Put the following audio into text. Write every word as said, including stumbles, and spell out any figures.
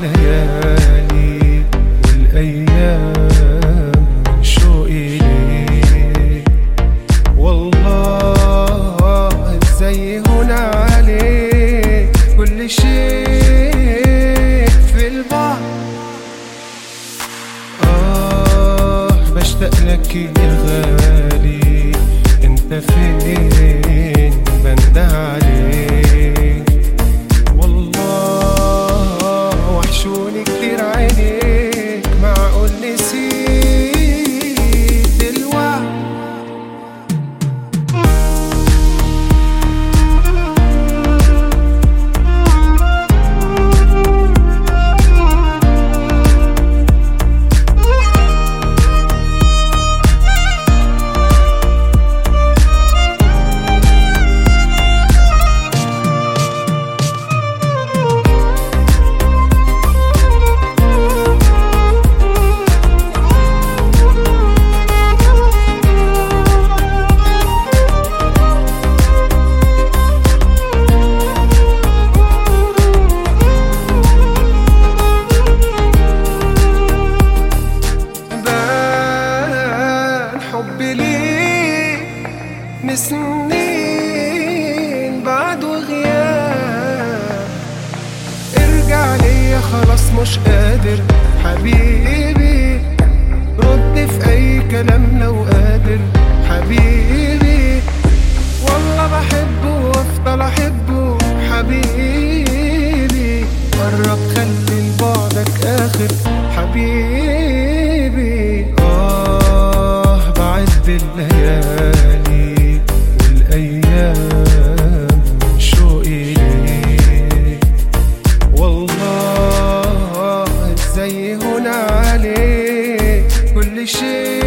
الليالي والأيام من شوقي ليك. والله ازاي هون عليك كل شيء في البعض. آه بشتاق لك يا غالي، انت فين بنده عليك. والله وحشوني كتير عينيك، معقول نسيت الوعد. حبي ليك من سنين بعد غياب، ارجع ليا خلاص مش قادر حبيبي، رد في اي كلام لو قادر حبيبي. والله بحبه وافضل احبه حبيبي، قرب خلي لبعدك اخر حبيبي. الليالي والأيام من شوقي ليك. والله ازاي هون عليك كل شيء